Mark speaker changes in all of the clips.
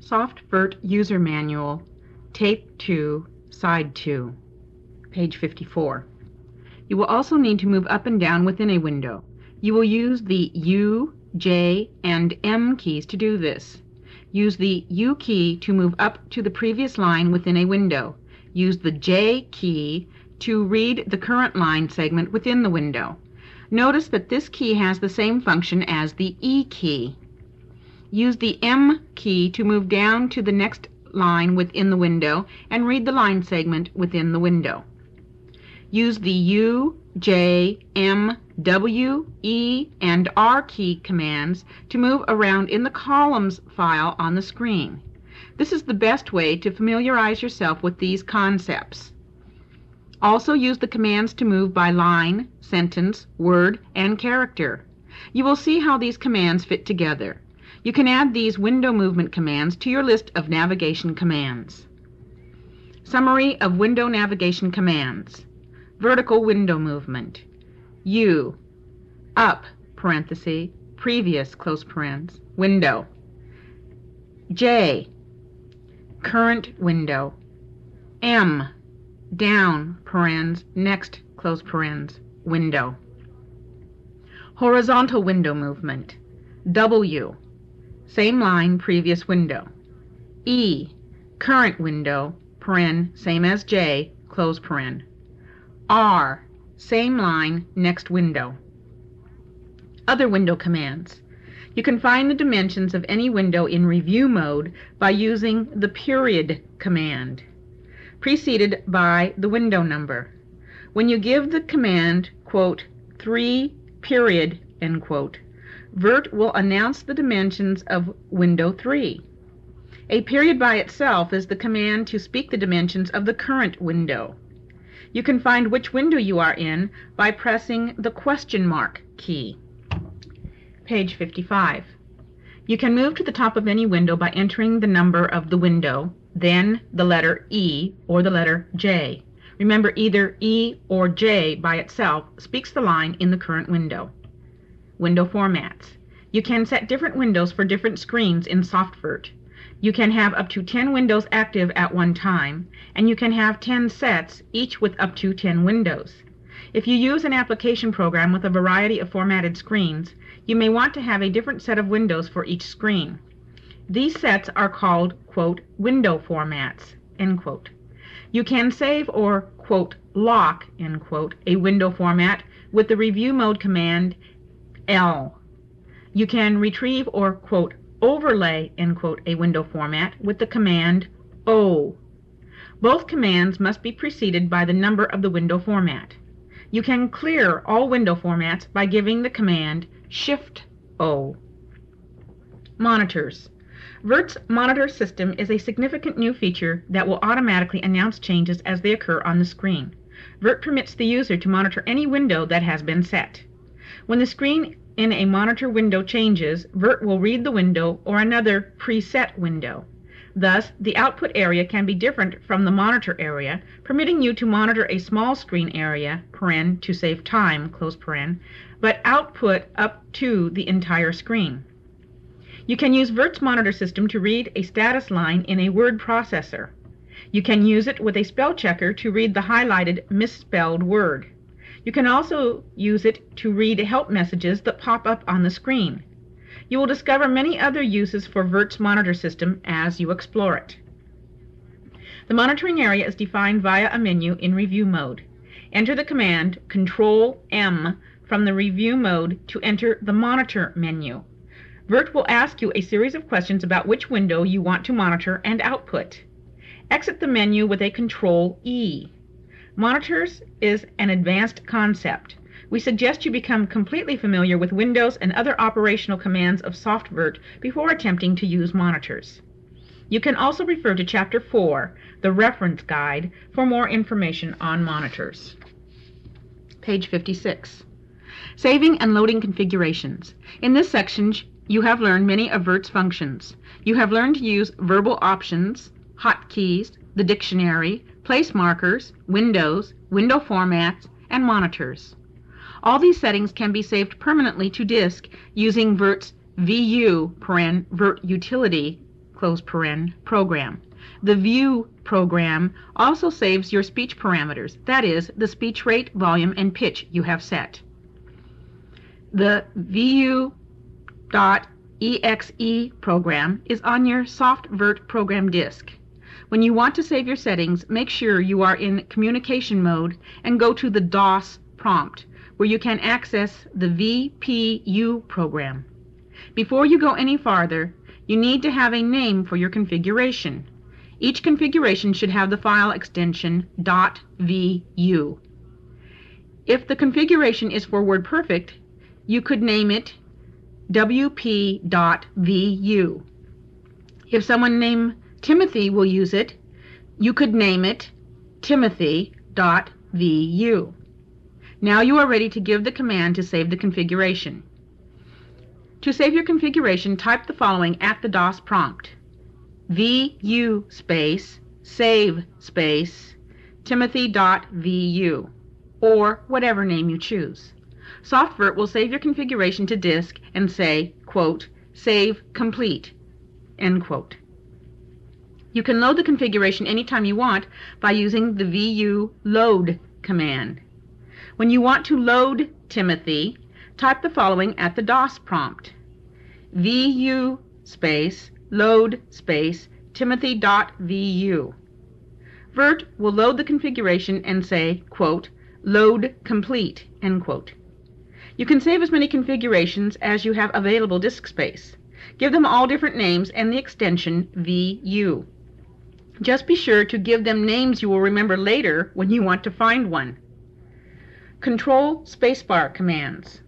Speaker 1: SoftVert User Manual, Tape 2, Side 2, page 54. You will also need to move up and down within a window. You will use the U, J, and M keys to do this. Use the U key to move up to the previous line within a window. Use the J key to read the current line segment within the window. Notice that this key has the same function as the E key. Use the M key to move down to the next line within the window and read the line segment within the window. Use the U, J, M, W, E, and R key commands to move around in the columns file on the screen. This is the best way to familiarize yourself with these concepts. Also use the commands to move by line, sentence, word, and character. You will see how these commands fit together. You can add these window movement commands to your list of navigation commands. Summary of window navigation commands. Vertical window movement. U, up, parenthesis, previous, close parens, window. J, current window. M, down, parens, next, close parens, window. Horizontal window movement. W, same line, previous window. E, current window, paren, same as J, close paren. R, same line, next window. Other window commands. You can find the dimensions of any window in review mode by using the period command, preceded by the window number. When you give the command, quote, 3 period, end quote, Vert will announce the dimensions of window 3. A period by itself is the command to speak the dimensions of the current window. You can find which window you are in by pressing the question mark key. Page 55. You can move to the top of any window by entering the number of the window, then the letter E or the letter J. Remember, either E or J by itself speaks the line in the current window. Window formats. You can set different windows for different screens in SoftVert. You can have up to 10 windows active at one time, and you can have 10 sets, each with up to 10 windows. If you use an application program with a variety of formatted screens, you may want to have a different set of windows for each screen. These sets are called, quote, window formats, end quote. You can save or, quote, lock, end quote, a window format with the review mode command L. You can retrieve or, quote, overlay, end quote, a window format with the command O. Both commands must be preceded by the number of the window format. You can clear all window formats by giving the command Shift-O. Monitors. Vert's monitor system is a significant new feature that will automatically announce changes as they occur on the screen. Vert permits the user to monitor any window that has been set. When the screen in a monitor window changes, Vert will read the window or another preset window. Thus, the output area can be different from the monitor area, permitting you to monitor a small screen area, paren, to save time, close paren, but output up to the entire screen. You can use Vert's monitor system to read a status line in a word processor. You can use it with a spell checker to read the highlighted misspelled word. You can also use it to read help messages that pop up on the screen. You will discover many other uses for Vert's monitor system as you explore it. The monitoring area is defined via a menu in review mode. Enter the command Control-M from the review mode to enter the monitor menu. Vert will ask you a series of questions about which window you want to monitor and output. Exit the menu with a Control-E. Monitors is an advanced concept. We suggest you become completely familiar with Windows and other operational commands of SoftVert before attempting to use monitors. You can also refer to Chapter 4, the Reference Guide, for more information on monitors. Page 56. Saving and loading configurations. In this section, you have learned many of Vert's functions. You have learned to use verbal options, hotkeys, the dictionary, place markers, windows, window formats, and monitors. All these settings can be saved permanently to disk using Vert's VU, Vert Utility close paren, program. The view program also saves your speech parameters, that is, the speech rate, volume, and pitch you have set. The vu.exe program is on your SoftVert program disk. When you want to save your settings, make sure you are in communication mode and go to the DOS prompt, where you can access the VPU program. Before you go any farther, you need to have a name for your configuration. Each configuration should have the file extension .vu. If the configuration is for WordPerfect, you could name it wp.vu. If someone named Timothy will use it, you could name it timothy.vu. Now you are ready to give the command to save the configuration. To save your configuration, type the following at the DOS prompt: vu space save space timothy.vu, or whatever name you choose. SoftVert will save your configuration to disk and say, quote, save complete, end quote. You can load the configuration anytime you want by using the vu load command. When you want to load Timothy, type the following at the DOS prompt: vu space load space timothy.vu. Vert will load the configuration and say, quote, load complete, end quote. You can save as many configurations as you have available disk space. Give them all different names and the extension VU. Just be sure to give them names you will remember later when you want to find one. Control spacebar commands.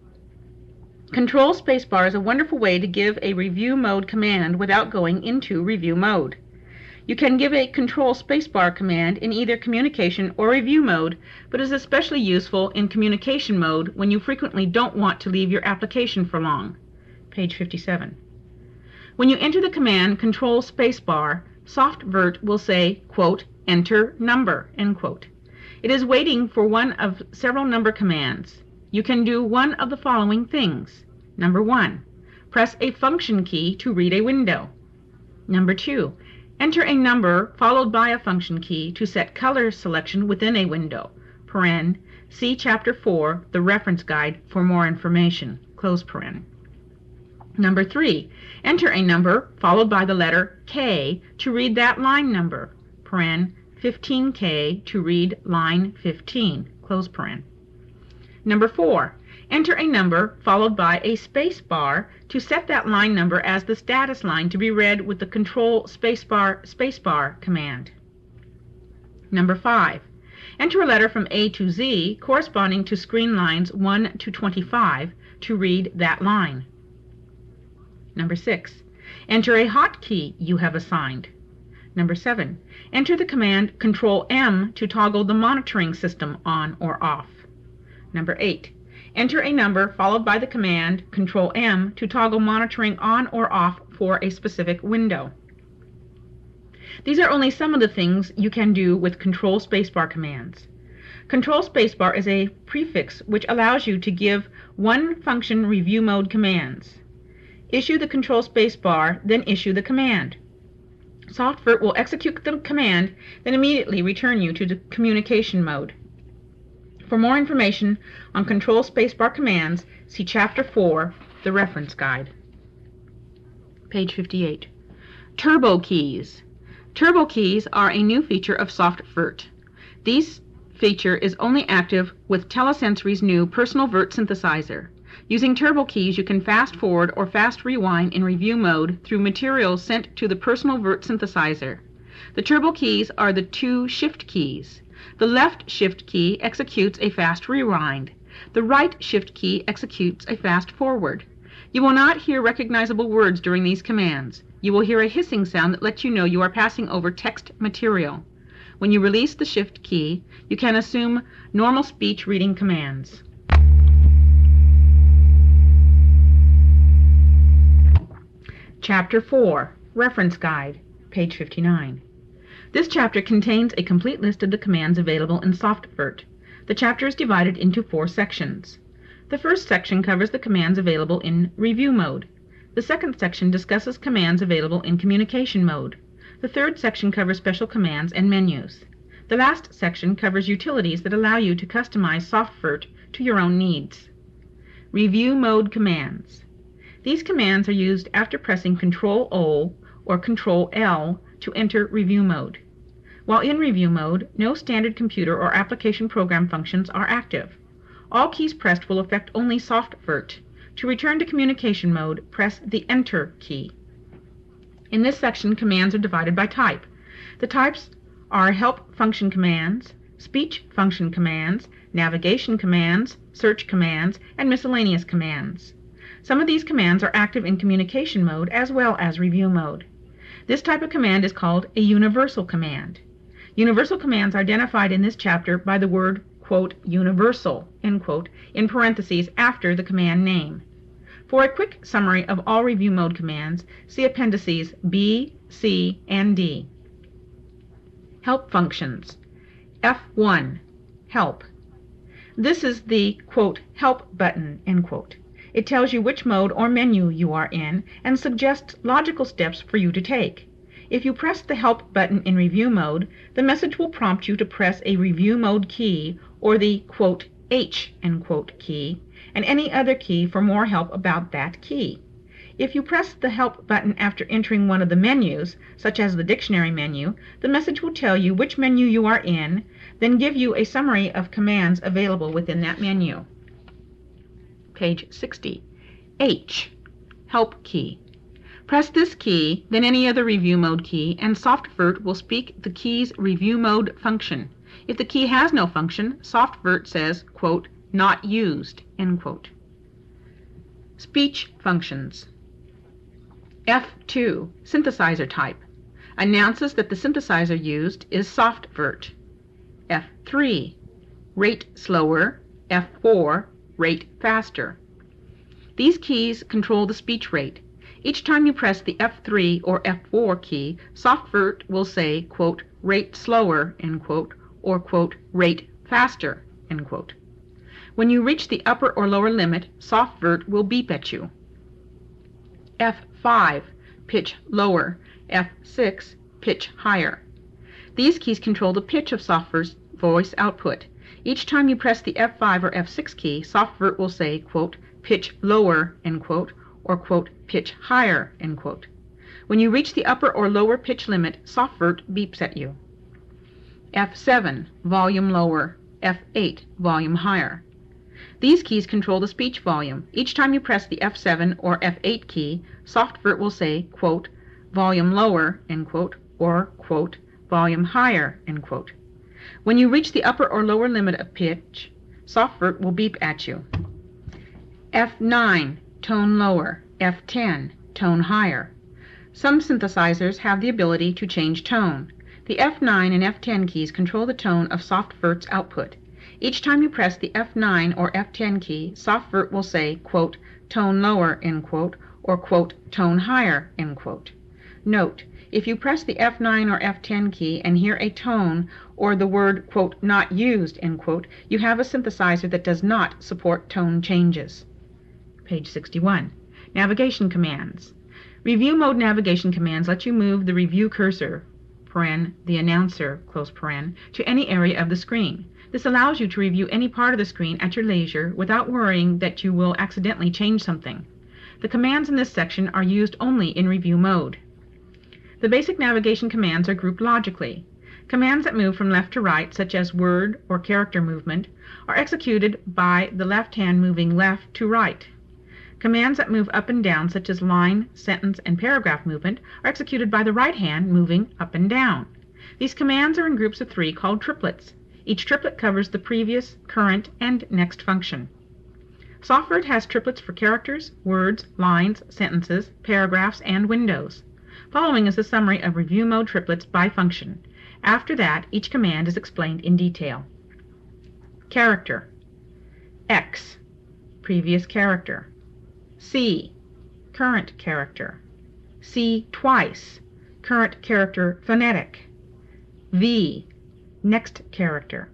Speaker 1: Control spacebar is a wonderful way to give a review mode command without going into review mode. You can give a control spacebar command in either communication or review mode, but is especially useful in communication mode when you frequently don't want to leave your application for long. Page 57. When you enter the command control spacebar, SoftVert will say, quote, enter number, end quote. It is waiting for one of several number commands. You can do one of the following things. Number 1, press a function key to read a window. Number 2, enter a number followed by a function key to set color selection within a window. Paren, see Chapter 4, the reference guide for more information. Close paren. Number 3, enter a number followed by the letter K to read that line number. Paren, 15K to read line 15. Close paren. Number 4, enter a number followed by a space bar to set that line number as the status line to be read with the control spacebar command. Number 5, enter a letter from A to Z corresponding to screen lines 1 to 25 to read that line. Number 6, enter a hotkey you have assigned. Number 7, enter the command Control M to toggle the monitoring system on or off. Number 8, enter a number followed by the command Control M to toggle monitoring on or off for a specific window. These are only some of the things you can do with Control spacebar commands. Control spacebar is a prefix which allows you to give one function review mode commands. Issue the control spacebar, then issue the command. SoftVert will execute the command, then immediately return you to the communication mode. For more information on control spacebar commands, see Chapter 4, the reference guide. Page 58. Turbo keys. Turbo keys are a new feature of SoftVert. This feature is only active with Telesensory's new Personal Vert Synthesizer. Using turbo keys, you can fast forward or fast rewind in review mode through materials sent to the Personal Vert Synthesizer. The turbo keys are the 2 shift keys. The left shift key executes a fast rewind. The right shift key executes a fast forward. You will not hear recognizable words during these commands. You will hear a hissing sound that lets you know you are passing over text material. When you release the shift key, you can assume normal speech reading commands. Chapter 4, Reference Guide, page 59. This chapter contains a complete list of the commands available in SoftVert. The chapter is divided into 4 sections. The first section covers the commands available in review mode. The second section discusses commands available in communication mode. The third section covers special commands and menus. The last section covers utilities that allow you to customize SoftVert to your own needs. Review mode commands. These commands are used after pressing Ctrl-O or Ctrl-L to enter review mode. While in review mode, no standard computer or application program functions are active. All keys pressed will affect only SoftVert. To return to communication mode, press the Enter key. In this section, commands are divided by type. The types are help function commands, speech function commands, navigation commands, search commands, and miscellaneous commands. Some of these commands are active in communication mode as well as review mode. This type of command is called a universal command. Universal commands are identified in this chapter by the word, quote, universal, end quote, in parentheses after the command name. For a quick summary of all review mode commands, see appendices B, C, and D. Help functions. F1, help. This is the, quote, help button, end quote. It tells you which mode or menu you are in and suggests logical steps for you to take. If you press the help button in review mode, the message will prompt you to press a review mode key or the, quote, H, end quote, key, and any other key for more help about that key. If you press the help button after entering one of the menus, such as the dictionary menu, the message will tell you which menu you are in, then give you a summary of commands available within that menu. Page 60. H, help key. Press this key, then any other review mode key, and SoftVert will speak the key's review mode function. If the key has no function, SoftVert says, quote, not used, end quote. Speech functions. F2, synthesizer type, announces that the synthesizer used is SoftVert. F3, rate slower. F4, rate faster. These keys control the speech rate. Each time you press the F3 or F4 key, SoftVert will say, quote, rate slower, end quote, or, quote, rate faster, end quote. When you reach the upper or lower limit, SoftVert will beep at you. F5, pitch lower. F6, pitch higher. These keys control the pitch of SoftVert's voice output. Each time you press the F5 or F6 key, SoftVert will say, quote, pitch lower, end quote, or, quote, pitch higher, end quote. When you reach the upper or lower pitch limit, SoftVert beeps at you. F7, volume lower. F8, volume higher. These keys control the speech volume. Each time you press the F7 or F8 key, SoftVert will say, quote, volume lower, end quote, or, quote, volume higher, end quote. When you reach the upper or lower limit of pitch, SoftVert will beep at you. F9, tone lower. F10, tone higher. Some synthesizers have the ability to change tone. The F9 and F10 keys control the tone of SoftVert's output. Each time you press the F9 or F10 key, SoftVert will say, quote, tone lower, end quote, or, quote, tone higher, end quote. Note, if you press the F9 or F10 key and hear a tone or the word, quote, not used, end quote, you have a synthesizer that does not support tone changes. Page 61. Navigation commands. Review mode navigation commands let you move the review cursor, the announcer, to any area of the screen. This allows you to review any part of the screen at your leisure without worrying that you will accidentally change something. The commands in this section are used only in review mode. The basic navigation commands are grouped logically. Commands that move from left to right, such as word or character movement, are executed by the left hand moving left to right. Commands that move up and down, such as line, sentence, and paragraph movement, are executed by the right hand moving up and down. These commands are in groups of 3 called triplets. Each triplet covers the previous, current, and next function. SoftVert has triplets for characters, words, lines, sentences, paragraphs, and windows. Following is a summary of review mode triplets by function. After that, each command is explained in detail. Character. X, previous character. C, current character. C twice, current character phonetic. V, next character.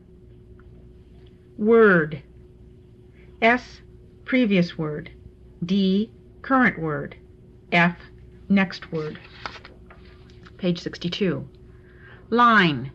Speaker 1: Word. S, previous word. D, current word. F, next word. Page 62. Line.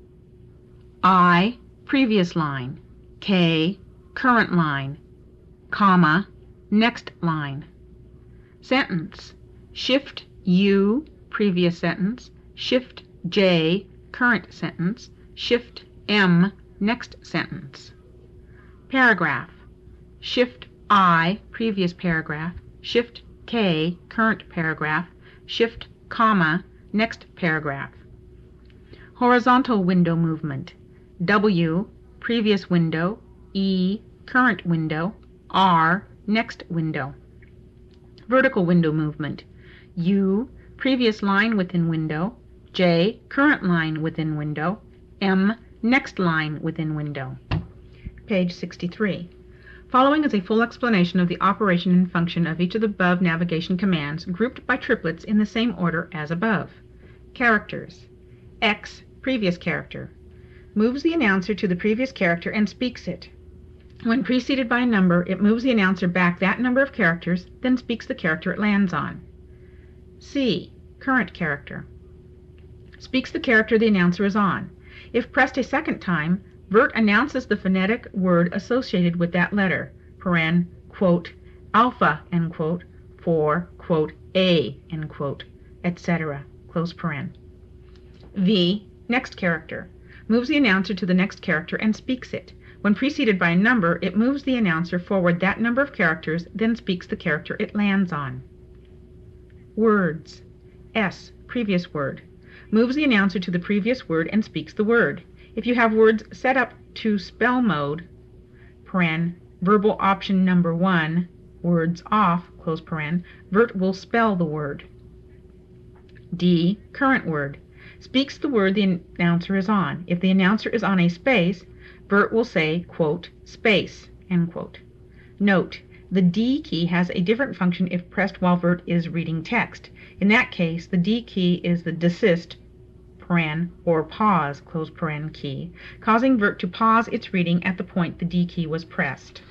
Speaker 1: I, previous line. K, current line. Comma, next line. Sentence. Shift U, previous sentence. Shift J, current sentence. Shift M, next sentence. Paragraph. Shift I, previous paragraph. Shift K, current paragraph. Shift comma, next paragraph. Horizontal window movement. W, previous window. E, current window. R, next window. Vertical window movement. U, previous line within window. J, current line within window. M, next line within window. Page 63. Following is a full explanation of the operation and function of each of the above navigation commands, grouped by triplets in the same order as above. Characters. X, previous character. Moves the announcer to the previous character and speaks it. When preceded by a number, it moves the announcer back that number of characters, then speaks the character it lands on. C, current character. Speaks the character the announcer is on. If pressed a second time, VERT announces the phonetic word associated with that letter, paren, quote, alpha, end quote, for, quote, A, end quote, etc., close paren. V, next character. Moves the announcer to the next character and speaks it. When preceded by a number, it moves the announcer forward that number of characters, then speaks the character it lands on. Words. S, previous word. Moves the announcer to the previous word and speaks the word. If you have words set up to spell mode, paren, verbal option number 1, words off, close paren, VERT will spell the word. D, current word. Speaks the word the announcer is on. If the announcer is on a space, VERT will say, quote, space, end quote. Note, the D key has a different function if pressed while VERT is reading text. In that case, the D key is the desist, paren, or pause, close paren key, causing VERT to pause its reading at the point the D key was pressed.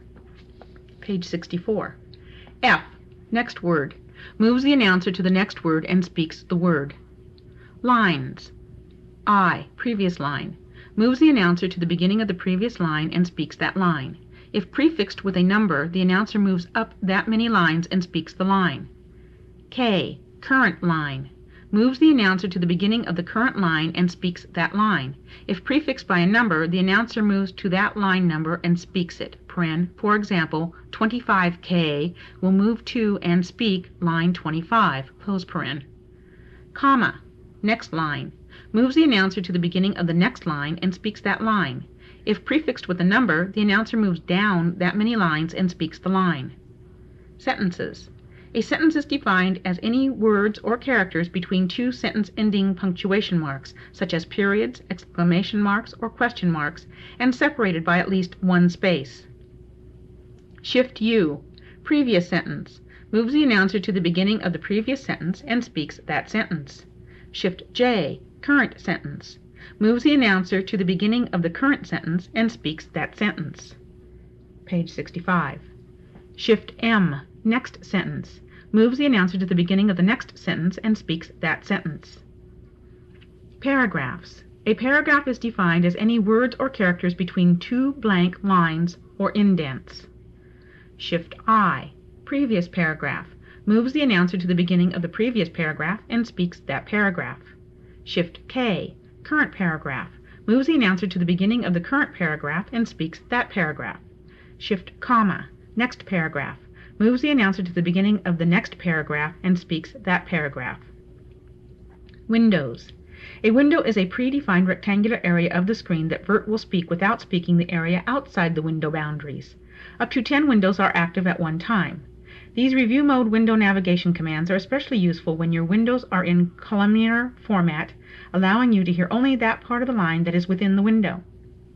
Speaker 1: Page 64. F, next word. Moves the announcer to the next word and speaks the word. Lines. I, previous line. Moves the announcer to the beginning of the previous line and speaks that line. If prefixed with a number, the announcer moves up that many lines and speaks the line. K, current line. Moves the announcer to the beginning of the current line and speaks that line. If prefixed by a number, the announcer moves to that line number and speaks it. Paren, for example, 25K will move to and speak line 25, close paren. Comma, next line. Moves the announcer to the beginning of the next line and speaks that line. If prefixed with a number, the announcer moves down that many lines and speaks the line. Sentences. A sentence is defined as any words or characters between two sentence-ending punctuation marks, such as periods, exclamation marks, or question marks, and separated by at least one space. Shift U, previous sentence. Moves the announcer to the beginning of the previous sentence and speaks that sentence. Shift J, current sentence. Moves the announcer to the beginning of the current sentence and speaks that sentence. Page 65. Shift M, next sentence. Moves the announcer to the beginning of the next sentence and speaks that sentence. Paragraphs. A paragraph is defined as any words or characters between two blank lines or indents. Shift I, previous paragraph. Moves the announcer to the beginning of the previous paragraph and speaks that paragraph. Shift K, current paragraph. Moves the announcer to the beginning of the current paragraph and speaks that paragraph. Shift comma, next paragraph. Moves the announcer to the beginning of the next paragraph and speaks that paragraph. Windows. A window is a predefined rectangular area of the screen that VERT will speak without speaking the area outside the window boundaries. Up to 10 windows are active at one time. These review mode window navigation commands are especially useful when your windows are in columnar format, allowing you to hear only that part of the line that is within the window.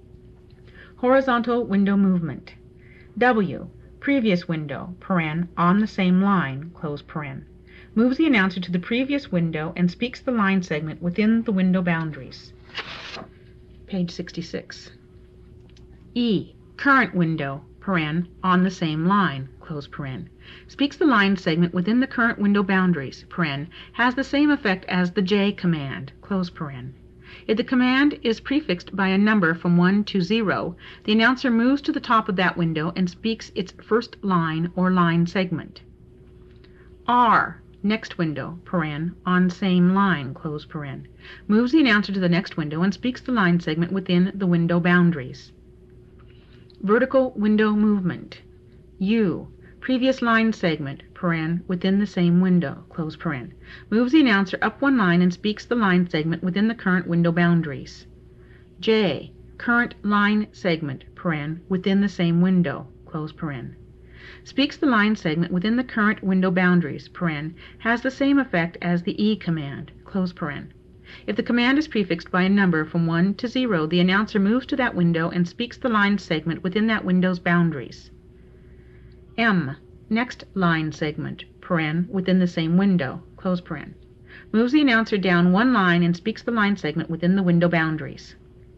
Speaker 1: Horizontal window movement. W, previous window, paren, on the same line, close paren. Moves the announcer to the previous window and speaks the line segment within the window boundaries. Page 66. E, current window, paren, on the same line, close paren, speaks the line segment within the current window boundaries, paren, has the same effect as the J command, close paren. If the command is prefixed by a number from 1 to 0, the announcer moves to the top of that window and speaks its first line or line segment. R, next window, paren, on same line, close paren, moves the announcer to the next window and speaks the line segment within the window boundaries. Vertical window movement. U, previous line segment, paren, within the same window, close paren, moves the announcer up one line and speaks the line segment within the current window boundaries. J, current line segment, paren, within the same window, close paren, speaks the line segment within the current window boundaries, paren, has the same effect as the E command, close paren. If the command is prefixed by a number from 1 to 0, the announcer moves to that window and speaks the line segment within that window's boundaries. M, next line segment, paren, within the same window, close paren, moves the announcer down one line and speaks the line segment within the window boundaries.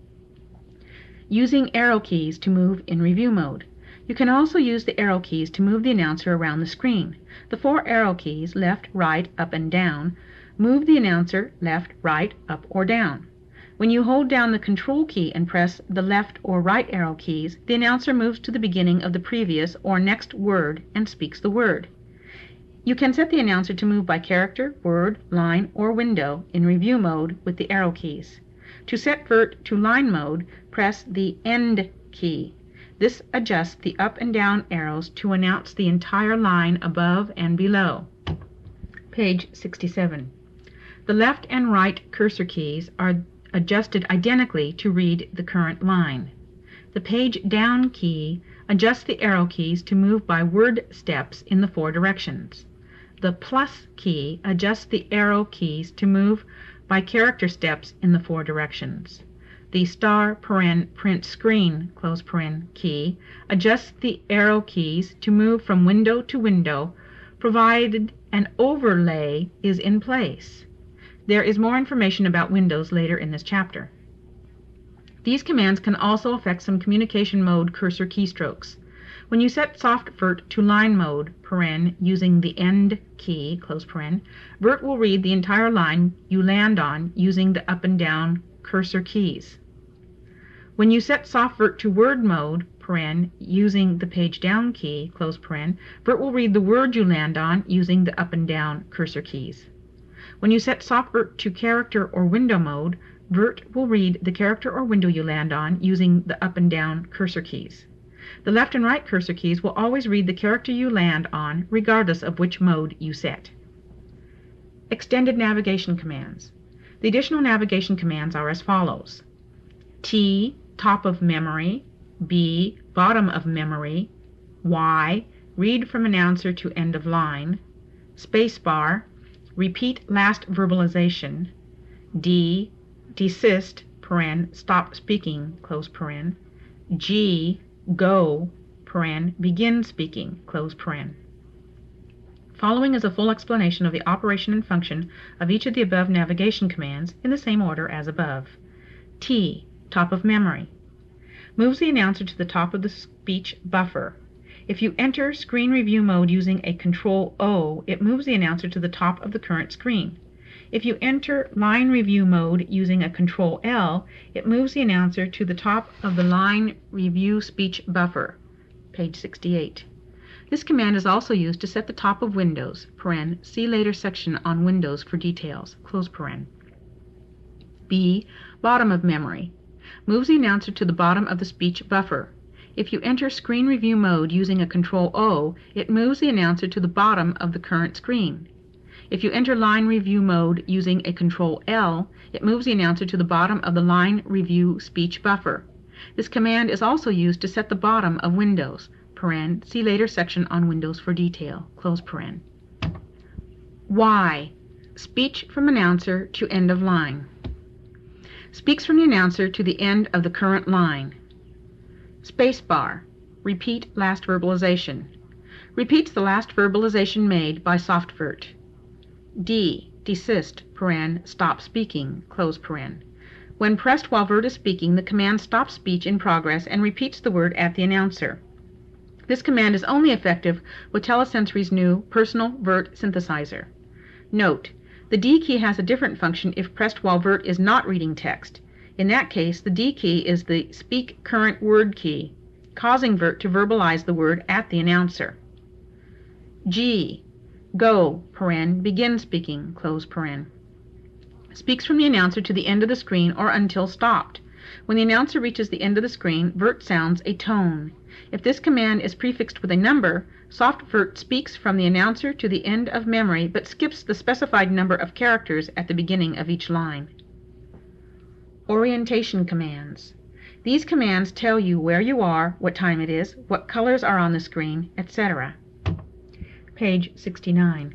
Speaker 1: Using arrow keys to move in review mode. You can also use the arrow keys to move the announcer around the screen. The 4 arrow keys, left, right, up, and down, move the announcer left, right, up, or down. When you hold down the Control key and press the left or right arrow keys, the announcer moves to the beginning of the previous or next word and speaks the word. You can set the announcer to move by character, word, line, or window in review mode with the arrow keys. To set VERT to line mode, press the End key. This adjusts the up and down arrows to announce the entire line above and below. Page 67. The left and right cursor keys are adjusted identically to read the current line. The page down key adjusts the arrow keys to move by word steps in the 4 directions. The plus key adjusts the arrow keys to move by character steps in the 4 directions. The star, paren, print screen, close paren, key adjusts the arrow keys to move from window to window, provided an overlay is in place. There is more information about windows later in this chapter. These commands can also affect some communication mode cursor keystrokes. When you set soft VERT to line mode, paren, using the End key, close paren, VERT will read the entire line you land on using the up and down cursor keys. When you set soft VERT to word mode, paren, using the page down key, close paren, VERT will read the word you land on using the up and down cursor keys. When you set soft VERT to character or window mode, VERT will read the character or window you land on using the up and down cursor keys. The left and right cursor keys will always read the character you land on regardless of which mode you set. Extended navigation commands. The additional navigation commands are as follows. T, top of memory. B, bottom of memory. Y, read from announcer to end of line. Spacebar, repeat last verbalization. D, desist, paren, stop speaking, close paren. G, go, paren, begin speaking, close paren. Following is a full explanation of the operation and function of each of the above navigation commands in the same order as above. T, top of memory, moves the announcer to the top of the speech buffer. If you enter screen review mode using a Control-O, it moves the announcer to the top of the current screen. If you enter line review mode using a Control-L, it moves the announcer to the top of the line review speech buffer. Page 68. This command is also used to set the top of Windows, paren, see later section on Windows for details, close paren. B, bottom of memory, moves the announcer to the bottom of the speech buffer. If you enter screen review mode using a Control-O, it moves the announcer to the bottom of the current screen. If you enter line review mode using a Control-L, it moves the announcer to the bottom of the line review speech buffer. This command is also used to set the bottom of Windows, paren, see later section on Windows for detail, close paren. Y, speech from announcer to end of line. Speaks from the announcer to the end of the current line. Spacebar, repeat last verbalization. Repeats the last verbalization made by soft VERT. D, desist, paren, stop speaking, close paren. When pressed while VERT is speaking, the command stops speech in progress and repeats the word at the announcer. This command is only effective with Telesensory's new Personal Vert Synthesizer. Note, the D key has a different function if pressed while Vert is not reading text. In that case, the D key is the Speak Current Word key, causing Vert to verbalize the word at the announcer. G. Go, begin speaking, speaks from the announcer to the end of the screen or until stopped. When the announcer reaches the end of the screen, Vert sounds a tone. If this command is prefixed with a number, Soft Vert speaks from the announcer to the end of memory but skips the specified number of characters at the beginning of each line. Orientation commands. These commands tell you where you are, what time it is, what colors are on the screen, etc. Page 69.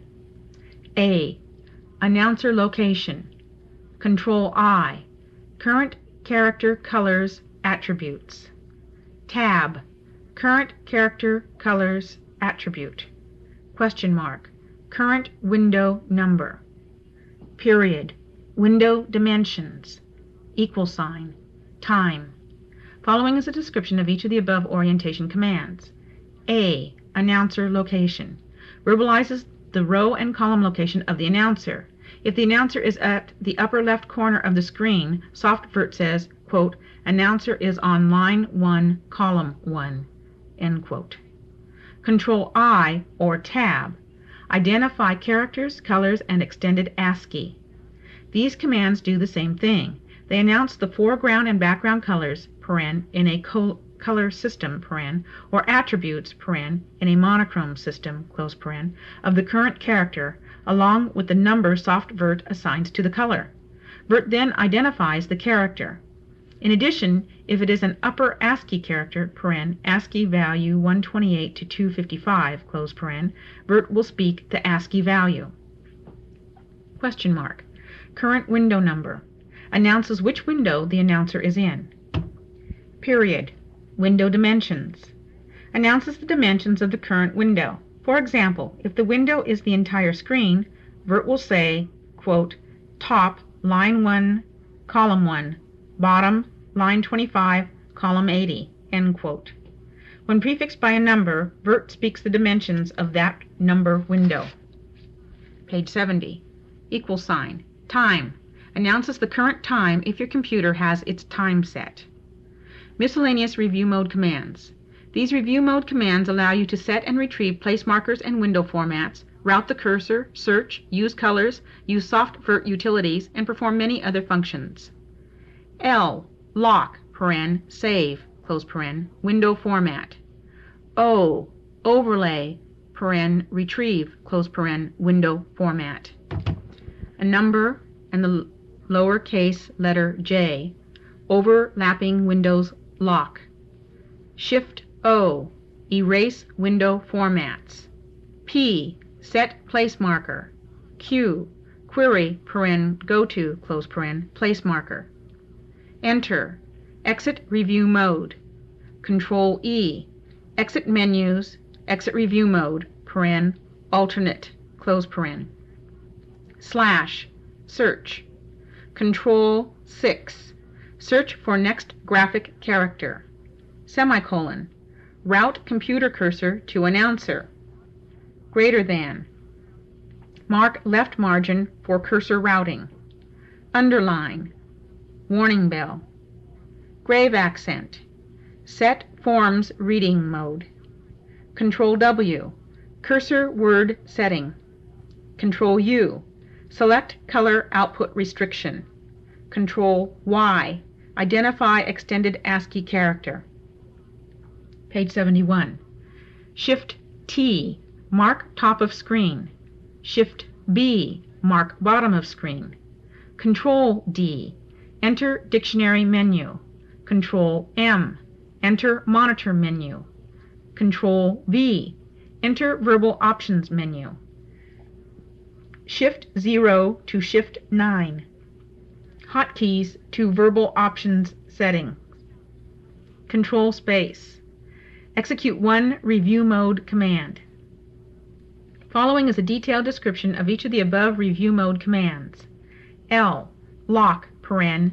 Speaker 1: A. Announcer location. Control I. Current character colors attributes. Tab. Current character colors attribute. Question mark. Current window number. Period. Window dimensions. Equal sign. Time. Following is a description of each of the above orientation commands. A. Announcer location. Verbalizes the row and column location of the announcer. If the announcer is at the upper left corner of the screen, Soft Vert says, quote, announcer is on line 1, column 1, end quote. Control I, or Tab. Identify characters, colors, and extended ASCII. These commands do the same thing. They announce the foreground and background colors, in a color system, or attributes, in a monochrome system, of the current character, along with the number Soft Vert assigns to the color. Vert then identifies the character. In addition, if it is an upper ASCII character, ASCII value 128 to 255, Vert will speak the ASCII value. Question mark. Current window number. Announces which window the announcer is in. Period. Window dimensions. Announces the dimensions of the current window. For example, if the window is the entire screen, Vert will say, quote, top, line 1, column 1, bottom, line 25, column 80, end quote. When prefixed by a number, Vert speaks the dimensions of that number window. Page 70. Equal sign. Time. Announces the current time if your computer has its time set. Miscellaneous review mode commands. These review mode commands allow you to set and retrieve place markers and window formats, route the cursor, search, use colors, use Soft Vert utilities, and perform many other functions. L. Lock, save, window format. O. Overlay, retrieve, window format. A number and the lowercase letter J, overlapping windows lock. Shift O, erase window formats. P, set place marker. Q, query, go to, place marker. Enter, exit review mode. Control E, exit menus, exit review mode, alternate, Slash, search. Control 6, search for next graphic character. Semicolon, route computer cursor to announcer. Greater than. Mark left margin for cursor routing. Underline. Warning bell. Grave accent. Set forms reading mode. Control W, cursor word setting. Control U, select color output restriction. Control Y, identify extended ASCII character. Page 71. Shift T, mark top of screen. Shift B, mark bottom of screen. Control D, enter dictionary menu. Control M, enter monitor menu. Control V, enter verbal options menu. Shift 0 to Shift 9. Hotkeys to verbal options settings. Control space. Execute one review mode command. Following is a detailed description of each of the above review mode commands. L, lock,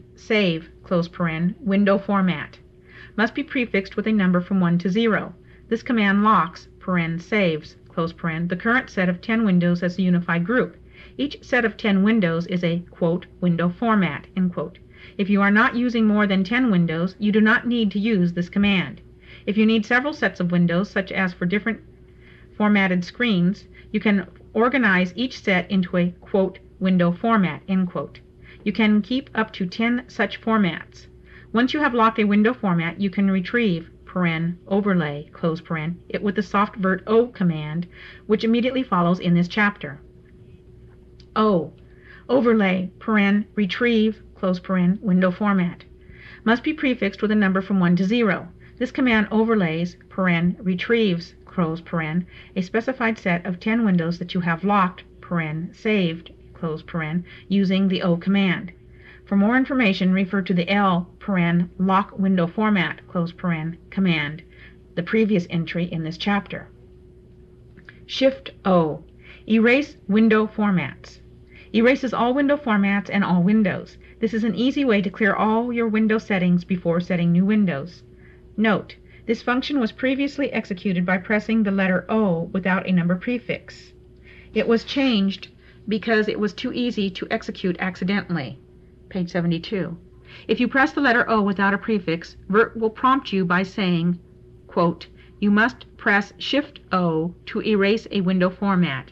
Speaker 1: save, window format. Must be prefixed with a number from 1 to 0. This command locks, saves, the current set of 10 windows as a unified group. Each set of 10 windows is a, window format, If you are not using more than 10 windows, you do not need to use this command. If you need several sets of windows, such as for different formatted screens, you can organize each set into a, window format, You can keep up to 10 such formats. Once you have locked a window format, you can retrieve, overlay, it with the softVert O command, which immediately follows in this chapter. O, overlay, retrieve, window format, must be prefixed with a number from 1 to 0. This command overlays, retrieves, a specified set of 10 windows that you have locked, saved, using the O command. For more information, refer to the L, lock window format, command, the previous entry in this chapter. Shift O, erase window formats. Erases all window formats and all windows. This is an easy way to clear all your window settings before setting new windows. Note, this function was previously executed by pressing the letter O without a number prefix. It was changed because it was too easy to execute accidentally. Page 72. If you press the letter O without a prefix, VERT will prompt you by saying, you must press Shift O to erase a window format,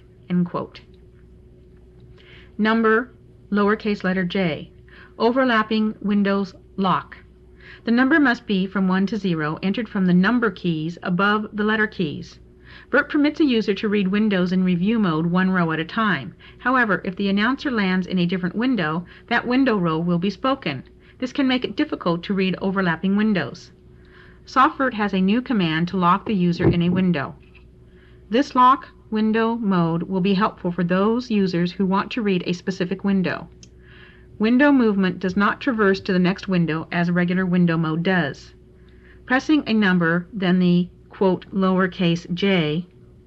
Speaker 1: Number, lowercase letter j, overlapping windows lock. The number must be from 1 to 0, entered from the number keys above the letter keys. VERT permits a user to read windows in review mode one row at a time. However, if the announcer lands in a different window, that window row will be spoken. This can make it difficult to read overlapping windows. softVert has a new command to lock the user in a window. This lock window mode will be helpful for those users who want to read a specific window. Window movement does not traverse to the next window as regular window mode does. Pressing a number, then the lowercase j,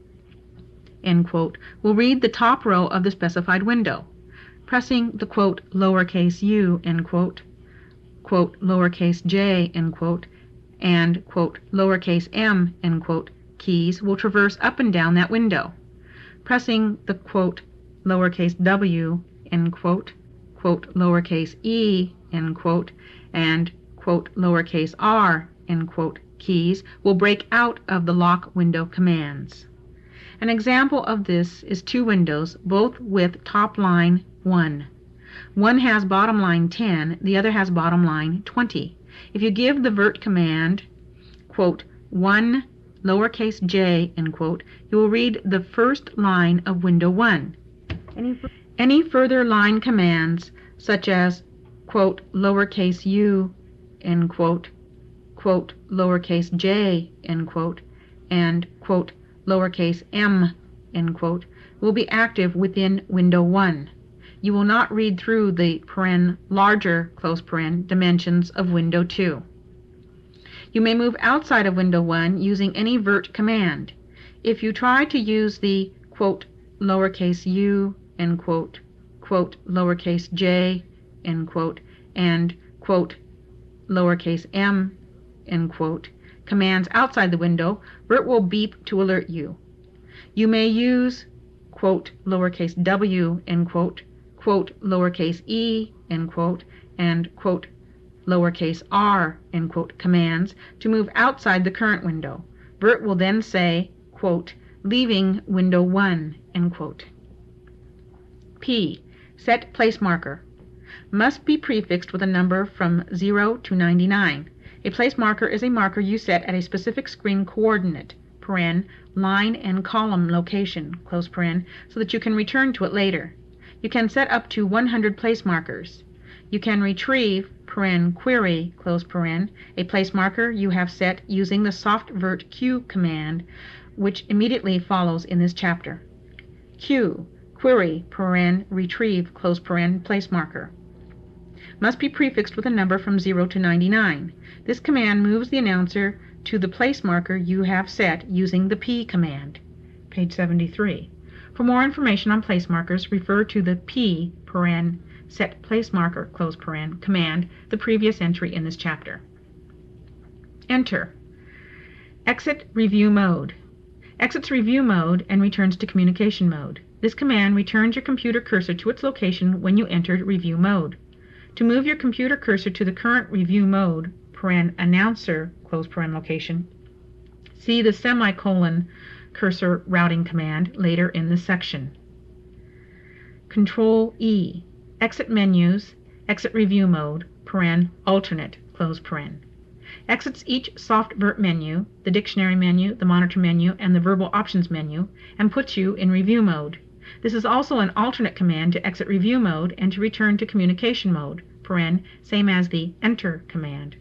Speaker 1: will read the top row of the specified window. Pressing the lowercase u, lowercase j, and lowercase m, keys will traverse up and down that window. Pressing the lowercase w, lowercase e, and lowercase r, keys will break out of the lock window commands. An example of this is two windows, both with top line 1. One has bottom line 10, the other has bottom line 20. If you give the VERT command, 1 lowercase j, you will read the first line of window 1. Any further line commands, such as, lowercase u, lowercase j, and lowercase m, will be active within window 1. You will not read through the larger, dimensions of window 2. You may move outside of window 1 using any VERT command. If you try to use the lowercase u, lowercase j, and lowercase m, commands outside the window, VERT will beep to alert you. You may use lowercase w, lowercase e, and lowercase r, commands to move outside the current window. VERT will then say, leaving window 1, P, set place marker, must be prefixed with a number from 0 to 99. A place marker is a marker you set at a specific screen coordinate, line and column location, so that you can return to it later. You can set up to 100 place markers. You can retrieve, query, a place marker you have set using the softVert Q command, which immediately follows in this chapter. Q, query, retrieve, place marker, must be prefixed with a number from 0 to 99. This command moves the announcer to the place marker you have set using the P command. Page 73. For more information on place markers, refer to the P, set place marker, command, the previous entry in this chapter. Enter. Exit review mode. Exits review mode and returns to communication mode. This command returns your computer cursor to its location when you entered review mode. To move your computer cursor to the current review mode, announcer, location, see the semicolon cursor routing command later in this section. Control E. Exit menus, exit review mode, alternate, exits each SoftVert menu, the dictionary menu, the monitor menu, and the verbal options menu, and puts you in review mode. This is also an alternate command to exit review mode and to return to communication mode, same as the enter command,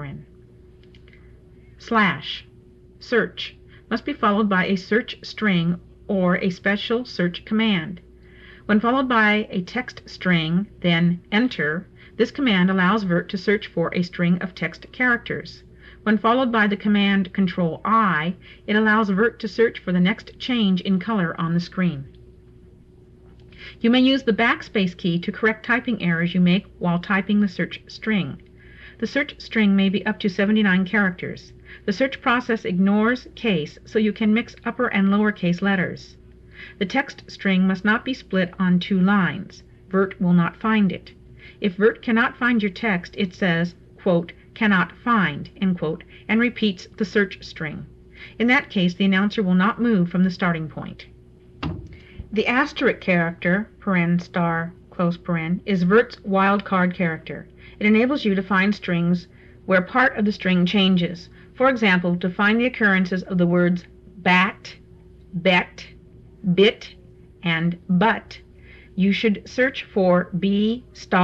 Speaker 1: Slash. Search must be followed by a search string or a special search command. When followed by a text string, then enter, this command allows VERT to search for a string of text characters. When followed by the command Control I, it allows VERT to search for the next change in color on the screen. You may use the backspace key to correct typing errors you make while typing the search string. The search string may be up to 79 characters. The search process ignores case, so you can mix upper and lowercase letters. The text string must not be split on 2 lines. VERT will not find it. If VERT cannot find your text, it says, cannot find, and repeats the search string. In that case, the announcer will not move from the starting point. The asterisk character, star, is VERT's wildcard character. It enables you to find strings where part of the string changes. For example, to find the occurrences of the words bat, bet, bit, and but, you should search for B*T.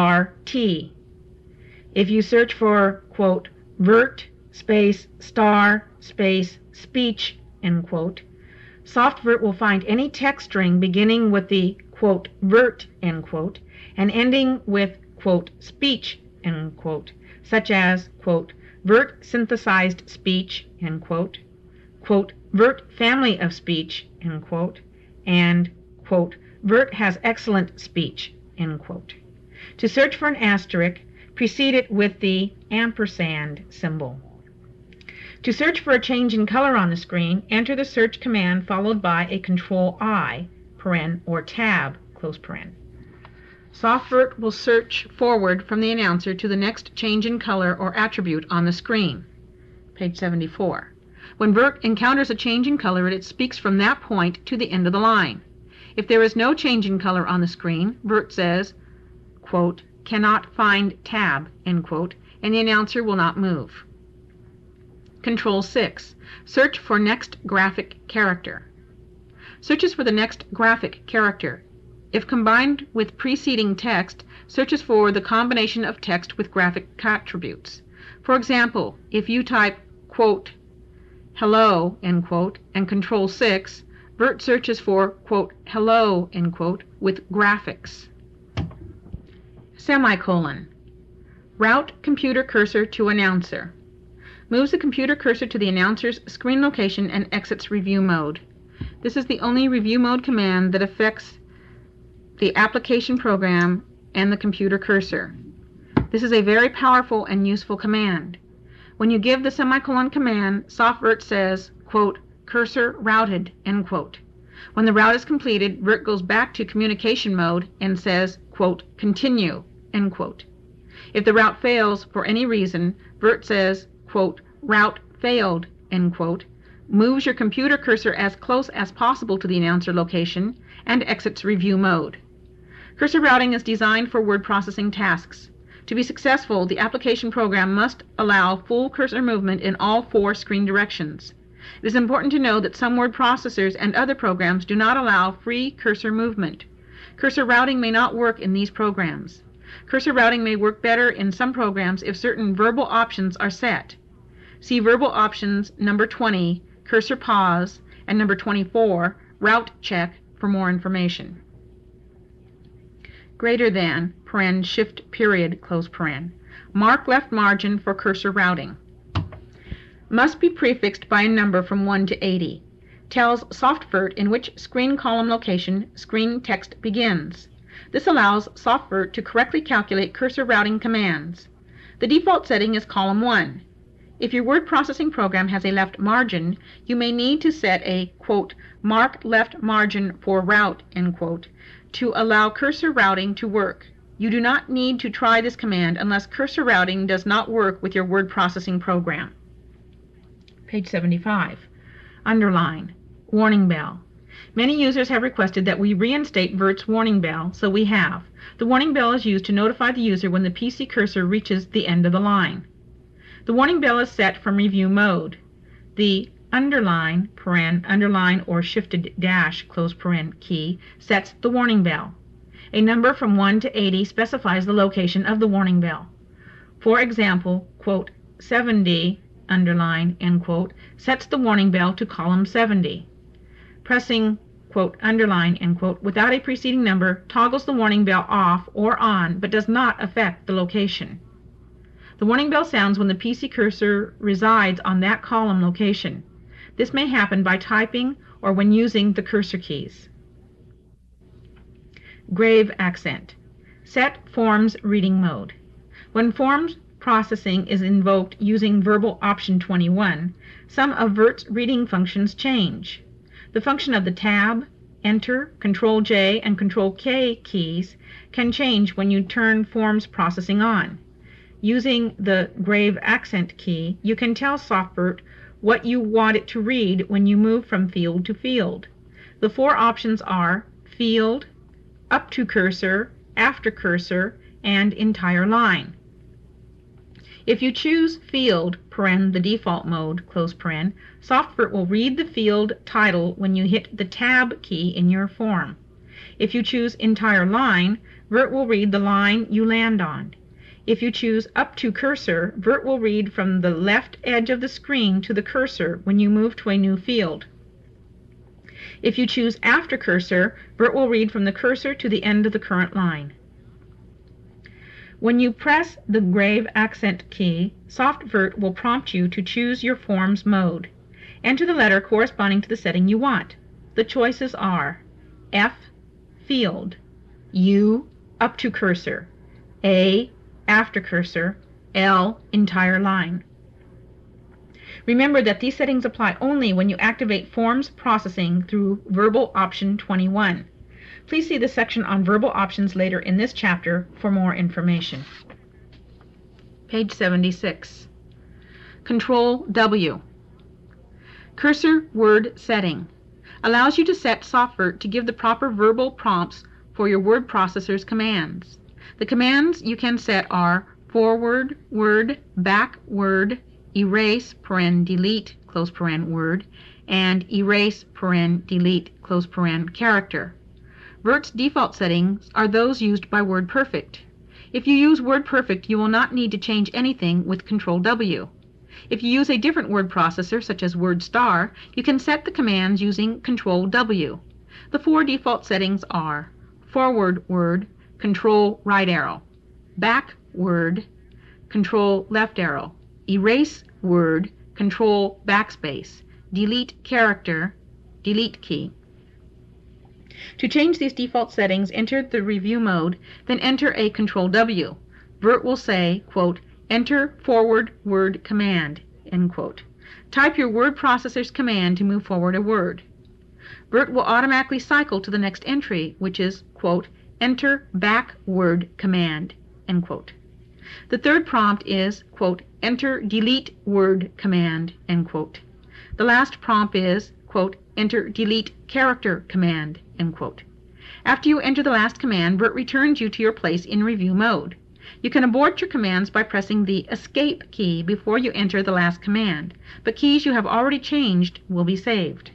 Speaker 1: If you search for, VERT space star space speech, SoftVert will find any text string beginning with the, VERT, and ending with, speech, such as, VERT synthesized speech, VERT family of speech, and, VERT has excellent speech, To search for an asterisk, precede it with the ampersand symbol. To search for a change in color on the screen, enter the search command followed by a Control I, or tab, SoftVert will search forward from the announcer to the next change in color or attribute on the screen. Page 74. When VERT encounters a change in color, it speaks from that point to the end of the line. If there is no change in color on the screen, VERT says, cannot find tab, and the announcer will not move. Control 6. Search for next graphic character. Searches for the next graphic character. If combined with preceding text, searches for the combination of text with graphic attributes. For example, if you type, hello, and Control 6, VERT searches for, hello, with graphics. Semicolon. Route computer cursor to announcer. Moves the computer cursor to the announcer's screen location and exits review mode. This is the only review mode command that affects the application program and the computer cursor. This is a very powerful and useful command. When you give the semicolon command, SoftVert says, cursor routed, When the route is completed, VERT goes back to communication mode and says, continue, If the route fails for any reason, VERT says, route failed, moves your computer cursor as close as possible to the announcer location, and exits review mode. Cursor routing is designed for word processing tasks. To be successful, the application program must allow full cursor movement in all 4 screen directions. It is important to know that some word processors and other programs do not allow free cursor movement. Cursor routing may not work in these programs. Cursor routing may work better in some programs if certain verbal options are set. See verbal options number 20, cursor pause, and number 24, route check for more information. Greater than, shift period, Mark left margin for cursor routing. Must be prefixed by a number from 1 to 80. Tells SoftVert in which screen column location screen text begins. This allows SoftVert to correctly calculate cursor routing commands. The default setting is column 1. If your word processing program has a left margin, you may need to set a, quote, mark left margin for route, end quote, to allow cursor routing to work. You do not need to try this command unless cursor routing does not work with your word processing program. Page 75. Underline. Warning bell. Many users have requested that we reinstate VERT's warning bell, so we have. The warning bell is used to notify the user when the PC cursor reaches the end of the line. The warning bell is set from review mode. The underline, underline or shifted dash, close paren key sets the warning bell. A number from 1 to 80 specifies the location of the warning bell. For example, quote, 70, underline, end quote, sets the warning bell to column 70. Pressing, quote, underline, end quote, without a preceding number toggles the warning bell off or on, but does not affect the location. The warning bell sounds when the PC cursor resides on that column location. This may happen by typing or when using the cursor keys. Grave accent. Set forms reading mode. When forms processing is invoked using verbal option 21, some of VERT's reading functions change. The function of the Tab, Enter, Control-J, and Control-K keys can change when you turn forms processing on. Using the grave accent key, you can tell SoftVert what you want it to read when you move from field to field. The four options are field, up to cursor, after cursor, and entire line. If you choose field, the default mode, close paren, SoftVert will read the field title when you hit the Tab key in your form. If you choose entire line, VERT will read the line you land on. If you choose up to cursor, VERT will read from the left edge of the screen to the cursor when you move to a new field. If you choose after cursor, VERT will read from the cursor to the end of the current line. When you press the grave accent key, SoftVert will prompt you to choose your form's mode. Enter the letter corresponding to the setting you want. The choices are F, field, U, up to cursor, A, after cursor, L, entire line. Remember that these settings apply only when you activate forms processing through verbal option 21. Please see the section on verbal options later in this chapter for more information. Page 76. Control W. Cursor word setting. Allows you to set SoftVert to give the proper verbal prompts for your word processor's commands. The commands you can set are forward word, back word, erase, delete, close paren, word, and erase, delete, close paren, character. VERT's default settings are those used by WordPerfect. If you use WordPerfect, you will not need to change anything with Control W. If you use a different word processor, such as WordStar, you can set the commands using Control W. The four default settings are forward word, Control right arrow, back word, Control left arrow, erase word, Control backspace, delete character, delete key. To change these default settings, enter the review mode, then enter a Control W. VERT will say, quote, enter forward word command, end quote. Type your word processor's command to move forward a word. VERT will automatically cycle to the next entry, which is, quote, enter back word command, end quote. The third prompt is, quote, enter delete word command, end quote. The last prompt is, quote, enter delete character command, end quote. After you enter the last command, VERT returns you to your place in review mode. You can abort your commands by pressing the escape key before you enter the last command, but keys you have already changed will be saved.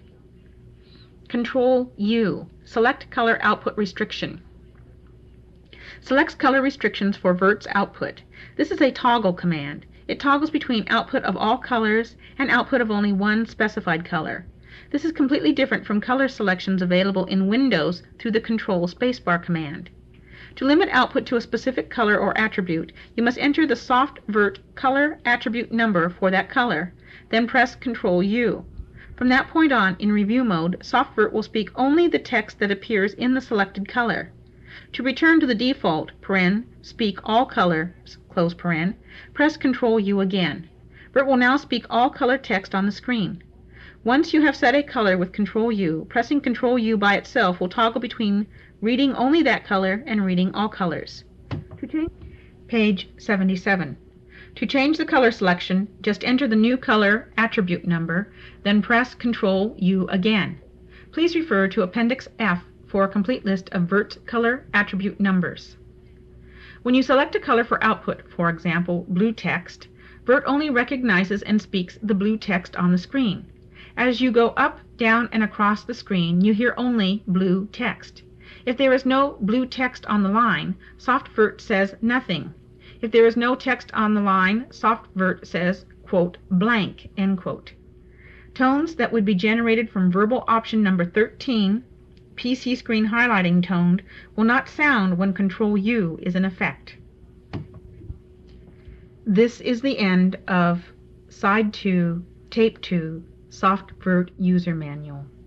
Speaker 1: Control U, select color output restriction. Selects color restrictions for VERT's output. This is a toggle command. It toggles between output of all colors and output of only one specified color. This is completely different from color selections available in Windows through the Control spacebar command. To limit output to a specific color or attribute, you must enter the SoftVert color attribute number for that color, then press Control U. From that point on, in review mode, SoftVert will speak only the text that appears in the selected color. To return to the default, speak all colors, close paren, press Control U again. Vert will now speak all color text on the screen. Once you have set a color with Control U, pressing Control U by itself will toggle between reading only that color and reading all colors. Page 77. To change the color selection, just enter the new color attribute number, then press Control U again. Please refer to Appendix F for a complete list of Vert's color attribute numbers. When you select a color for output, for example, blue text, Vert only recognizes and speaks the blue text on the screen. As you go up, down, and across the screen, you hear only blue text. If there is no blue text on the line, SoftVert says nothing. If there is no text on the line, SoftVert says, quote, blank, end quote. Tones that would be generated from verbal option number 13, PC screen highlighting toned, will not sound when Control U is in effect. This is the end of Side 2, Tape 2, SoftVert User Manual.